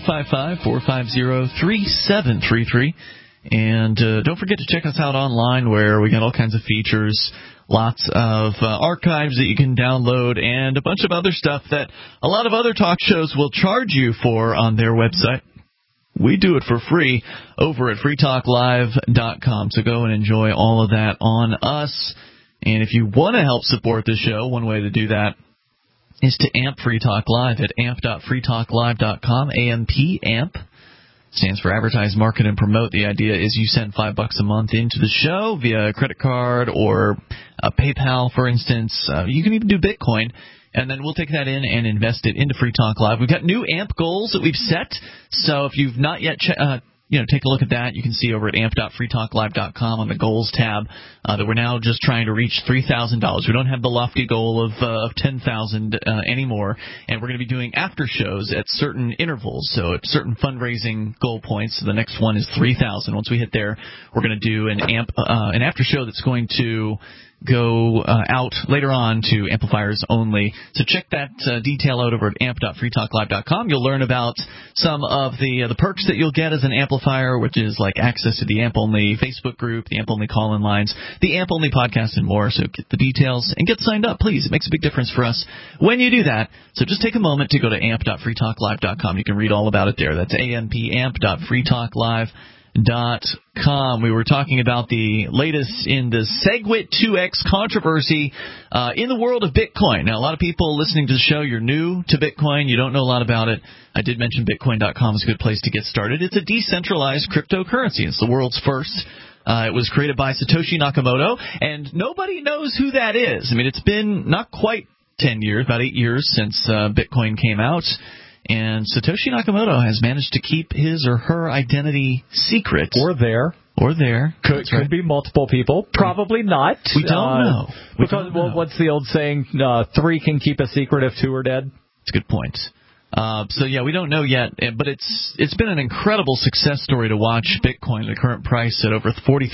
855-450-3733. And don't forget to check us out online, where we got all kinds of features, lots of archives that you can download, and a bunch of other stuff that a lot of other talk shows will charge you for on their website. We do it for free over at freetalklive.com, so go and enjoy all of that on us. And if you want to help support the show, one way to do that is to amp Free Talk Live at amp.freetalklive.com, AMP. Stands for Advertise, Market, and Promote. The idea is you send $5 a month into the show via a credit card or a PayPal, for instance. You can even do Bitcoin, and then we'll take that in and invest it into Free Talk Live. We've got new AMP goals that we've set, so if you've not yet take a look at that. You can see over at amp.freetalklive.com on the goals tab that we're now just trying to reach $3,000. We don't have the lofty goal of $10,000 anymore, and we're going to be doing after shows at certain intervals, so at certain fundraising goal points. So the next one is $3,000. Once we hit there, we're going to do an after show that's going to go out later on to amplifiers only. So check that detail out over at amp.freetalklive.com. You'll learn about some of the perks that you'll get as an amplifier, which is like access to the AMP-only Facebook group, the AMP-only call-in lines, the AMP-only podcast, and more. So get the details and get signed up, please. It makes a big difference for us when you do that. So just take a moment to go to amp.freetalklive.com. You can read all about it there. That's amp.freetalklive.com. We were talking about the latest in the SegWit 2X controversy in the world of Bitcoin. Now, a lot of people listening to the show, you're new to Bitcoin. You don't know a lot about it. I did mention Bitcoin.com is a good place to get started. It's a decentralized cryptocurrency. It's the world's first. It was created by Satoshi Nakamoto, and nobody knows who that is. I mean, it's been not quite 10 years, about 8 years since Bitcoin came out. And Satoshi Nakamoto has managed to keep his or her identity secret. Or there. Could be multiple people. Probably not. We don't know. What's the old saying? 3 can keep a secret if 2 are dead? That's a good point. So yeah, we don't know yet, but it's been an incredible success story to watch Bitcoin. The current price at over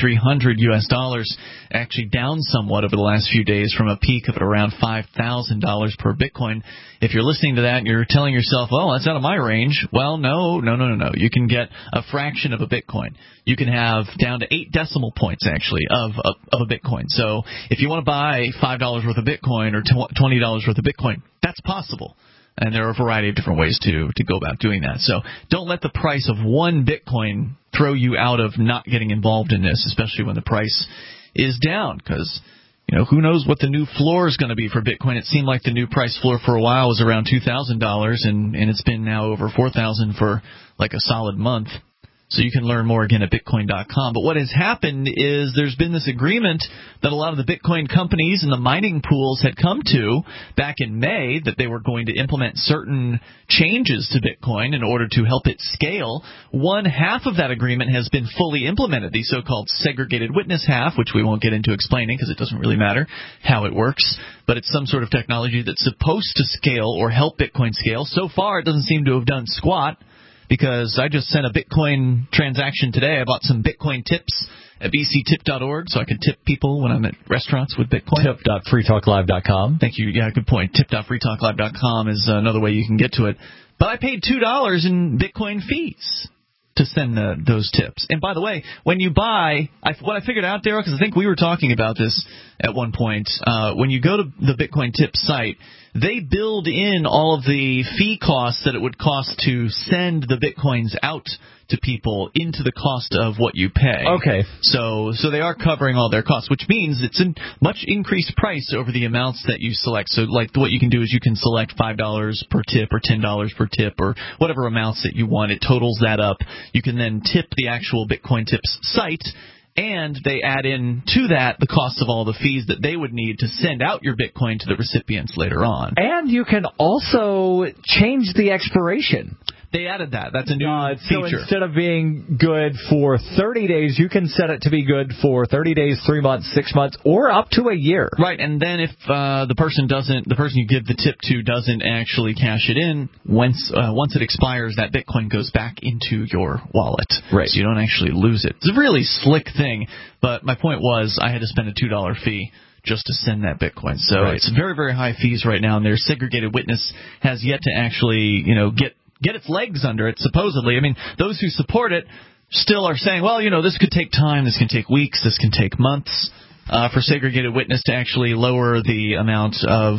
$4,300 actually down somewhat over the last few days from a peak of at around $5,000 per Bitcoin. If you're listening to that and you're telling yourself, "Well, that's out of my range," well, no. You can get a fraction of a Bitcoin. You can have down to 8 decimal points actually of a Bitcoin. So if you want to buy $5 worth of Bitcoin or $20 worth of Bitcoin, that's possible. And there are a variety of different ways to go about doing that. So don't let the price of one Bitcoin throw you out of not getting involved in this, especially when the price is down, because who knows what the new floor is going to be for Bitcoin. It seemed like the new price floor for a while was around $2,000, and it's been now over $4,000 for like a solid month. So you can learn more again at Bitcoin.com. But what has happened is there's been this agreement that a lot of the Bitcoin companies and the mining pools had come to back in May that they were going to implement certain changes to Bitcoin in order to help it scale. One half of that agreement has been fully implemented, the so-called segregated witness half, which we won't get into explaining because it doesn't really matter how it works. But it's some sort of technology that's supposed to scale or help Bitcoin scale. So far, it doesn't seem to have done squat, because I just sent a Bitcoin transaction today. I bought some Bitcoin tips at bctip.org so I can tip people when I'm at restaurants with Bitcoin. Tip.freetalklive.com. Thank you. Yeah, good point. Tip.freetalklive.com is another way you can get to it. But I paid $2 in Bitcoin fees to send those tips. And by the way, when you buy, what I figured out, Daryl, because I think we were talking about this at one point, when you go to the Bitcoin tip site, they build in all of the fee costs that it would cost to send the Bitcoins out to people into the cost of what you pay. Okay. So they are covering all their costs, which means it's a much increased price over the amounts that you select. So like what you can do is you can select $5 per tip or $10 per tip or whatever amounts that you want. It totals that up. You can then tip the actual Bitcoin tips site, and they add in to that the cost of all the fees that they would need to send out your Bitcoin to the recipients later on. And you can also change the expiration. They added that. That's a new feature. So instead of being good for 30 days, you can set it to be good for 30 days, 3 months, 6 months, or up to a year. Right, and then if the person you give the tip to doesn't actually cash it in, once it expires, that Bitcoin goes back into your wallet. Right. So you don't actually lose it. It's a really slick thing, but my point was I had to spend a $2 fee just to send that Bitcoin. So It's very, very high fees right now, and their segregated witness has yet to actually, get its legs under it, supposedly. I mean, those who support it still are saying, well, this could take time, this can take weeks, this can take months for segregated witness to actually lower the amount of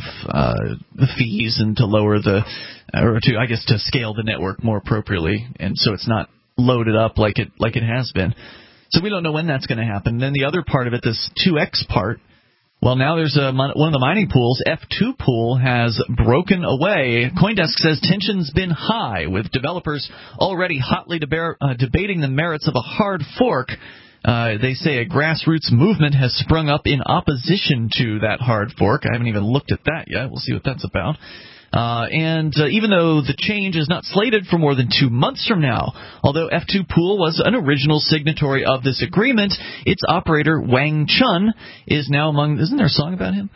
the fees and to lower to scale the network more appropriately, and so it's not loaded up like it has been. So we don't know when that's going to happen. And then the other part of it, this 2x part, well, now there's one of the mining pools, F2 Pool, has broken away. CoinDesk says tension's been high, with developers already hotly debating the merits of a hard fork. They say a grassroots movement has sprung up in opposition to that hard fork. I haven't even looked at that yet. We'll see what that's about. And even though the change is not slated for more than 2 months from now, although F2 Pool was an original signatory of this agreement, its operator Wang Chun is now among. Isn't there a song about him?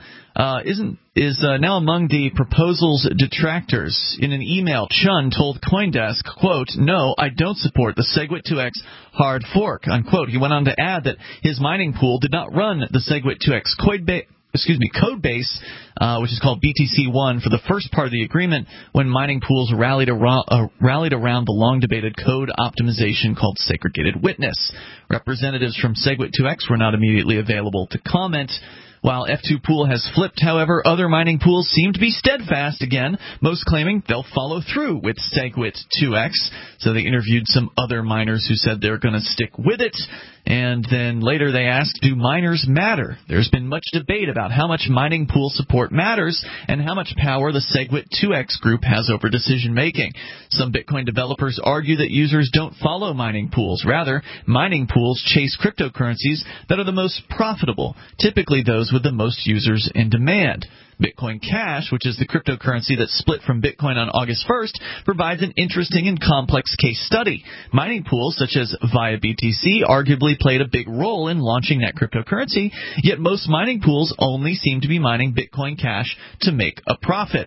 Is now among the proposal's detractors. In an email, Chun told CoinDesk, quote, "No, I don't support the SegWit2x hard fork," unquote. He went on to add that his mining pool did not run the SegWit2x code base, which is called BTC1, for the first part of the agreement when mining pools rallied around the long-debated code optimization called segregated witness. Representatives from SegWit2x were not immediately available to comment. While F2 Pool has flipped, however, other mining pools seem to be steadfast again, most claiming they'll follow through with SegWit2x. So they interviewed some other miners who said they're going to stick with it. And then later they asked, do miners matter? There's been much debate about how much mining pool support matters and how much power the SegWit2x group has over decision-making. Some Bitcoin developers argue that users don't follow mining pools. Rather, mining pools chase cryptocurrencies that are the most profitable, typically those with the most users in demand. Bitcoin Cash, which is the cryptocurrency that split from Bitcoin on August 1st, provides an interesting and complex case study. Mining pools such as Via BTC arguably played a big role in launching that cryptocurrency, yet most mining pools only seem to be mining Bitcoin Cash to make a profit.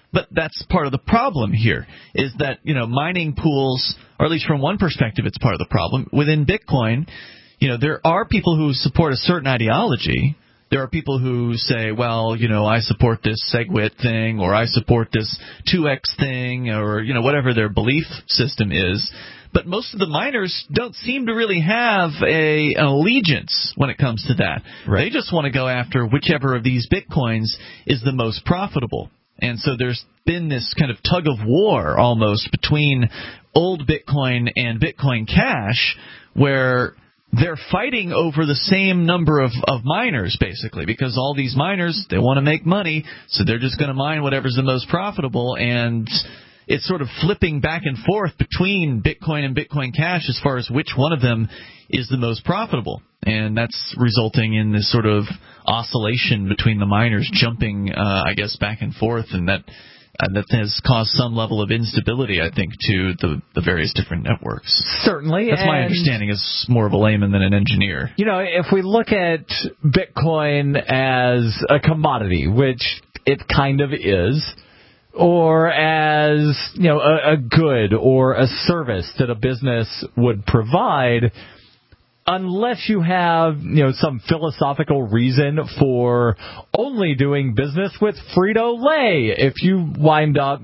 But that's part of the problem here, is that, mining pools, or at least from one perspective it's part of the problem. Within Bitcoin, there are people who support a certain ideology. There are people who say, well, I support this SegWit thing, or I support this 2x thing, or, whatever their belief system is. But most of the miners don't seem to really have an allegiance when it comes to that. Right. They just want to go after whichever of these Bitcoins is the most profitable. And so there's been this kind of tug of war almost between old Bitcoin and Bitcoin Cash, where they're fighting over the same number of miners, basically, because all these miners, they want to make money, so they're just going to mine whatever's the most profitable, and it's sort of flipping back and forth between Bitcoin and Bitcoin Cash as far as which one of them is the most profitable. And that's resulting in this sort of oscillation between the miners jumping, back and forth, and that has caused some level of instability, I think, to the various different networks. Certainly. That's my understanding as more of a layman than an engineer. If we look at Bitcoin as a commodity, which it kind of is, or as, a good or a service that a business would provide, unless you have, some philosophical reason for only doing business with Frito-Lay, if you wind up,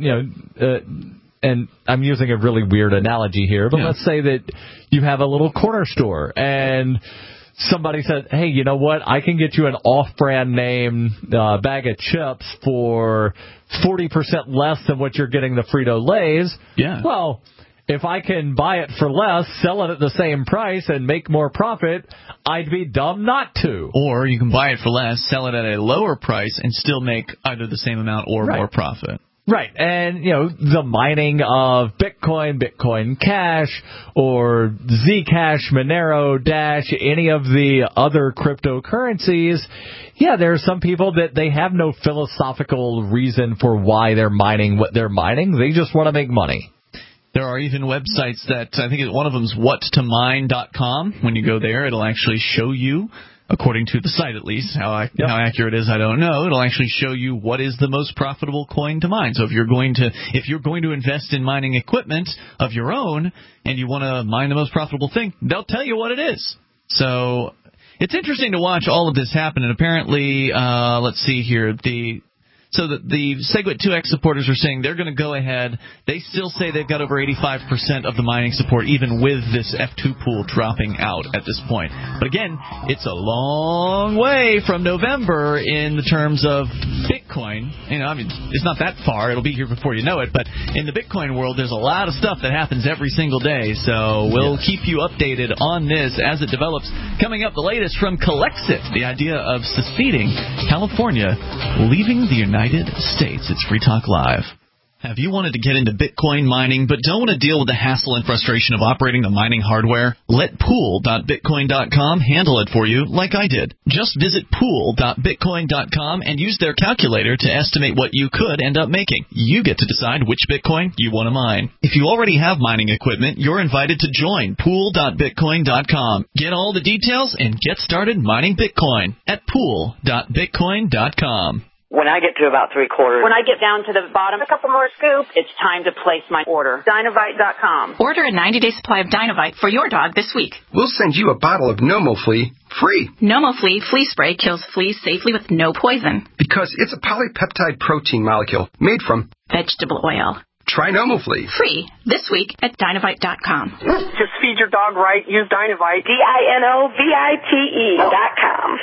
and I'm using a really weird analogy here, but let's say that you have a little corner store and somebody says, hey, you know what, I can get you an off-brand name bag of chips for 40% less than what you're getting the Frito-Lays. Yeah. Well, if I can buy it for less, sell it at the same price, and make more profit, I'd be dumb not to. Or you can buy it for less, sell it at a lower price, and still make either the same amount or more profit. Right, and, the mining of Bitcoin, Bitcoin Cash, or Zcash, Monero, Dash, any of the other cryptocurrencies, there are some people that they have no philosophical reason for why they're mining what they're mining. They just want to make money. There are even websites that, I think one of them is whattomine.com. When you go there, it'll actually show you, according to the site at least, how accurate it is, I don't know. It'll actually show you what is the most profitable coin to mine. So if you're going to invest in mining equipment of your own and you want to mine the most profitable thing, they'll tell you what it is. So it's interesting to watch all of this happen. And apparently, let's see here, So the SegWit 2x supporters are saying they're going to go ahead. They still say they've got over 85% of the mining support, even with this F2 pool dropping out at this point. But again, it's a long way from November in the terms of Bitcoin. It's not that far. It'll be here before you know it. But in the Bitcoin world, there's a lot of stuff that happens every single day. So we'll keep you updated on this as it develops. Coming up, the latest from Calexit, the idea of seceding California, leaving the United States. It's Free Talk Live. Have you wanted to get into Bitcoin mining but don't want to deal with the hassle and frustration of operating the mining hardware? Let pool.bitcoin.com handle it for you like I did. Just visit pool.bitcoin.com and use their calculator to estimate what you could end up making. You get to decide which Bitcoin you want to mine. If you already have mining equipment, you're invited to join pool.bitcoin.com. Get all the details and get started mining Bitcoin at pool.bitcoin.com. When I get to about 3/4, when I get down to the bottom, a couple more scoops, it's time to place my order. Dinovite.com. Order a 90-day supply of Dinovite for your dog this week. We'll send you a bottle of NomoFlea free. NomoFlea flea spray kills fleas safely with no poison. Because it's a polypeptide protein molecule made from vegetable oil. Try NomoFlea. Free this week at Dinovite.com. Just feed your dog right. Use Dinovite. DINOVITE.com.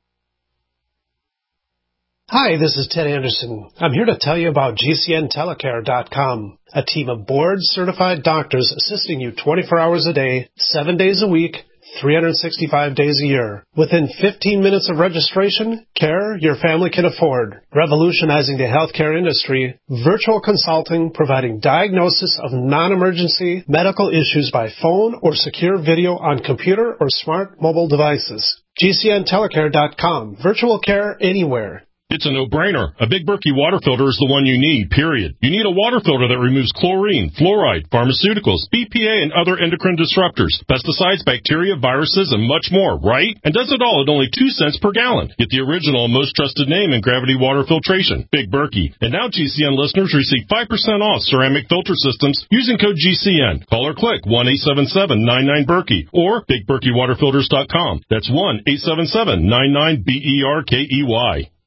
Hi, this is Ted Anderson. I'm here to tell you about GCNTelecare.com, a team of board-certified doctors assisting you 24 hours a day, 7 days a week, 365 days a year. Within 15 minutes of registration, care your family can afford. Revolutionizing the healthcare industry, virtual consulting providing diagnosis of non-emergency medical issues by phone or secure video on computer or smart mobile devices. GCNTelecare.com, virtual care anywhere. It's a no-brainer. A Big Berkey water filter is the one you need, period. You need a water filter that removes chlorine, fluoride, pharmaceuticals, BPA, and other endocrine disruptors, pesticides, bacteria, viruses, and much more, right? And does it all at only 2 cents per gallon. Get the original and most trusted name in gravity water filtration, Big Berkey. And now GCN listeners receive 5% off ceramic filter systems using code GCN. Call or click 1-877-99-BERKEY or BigBerkeyWaterFilters.com. That's 1-877-99-BERKEY.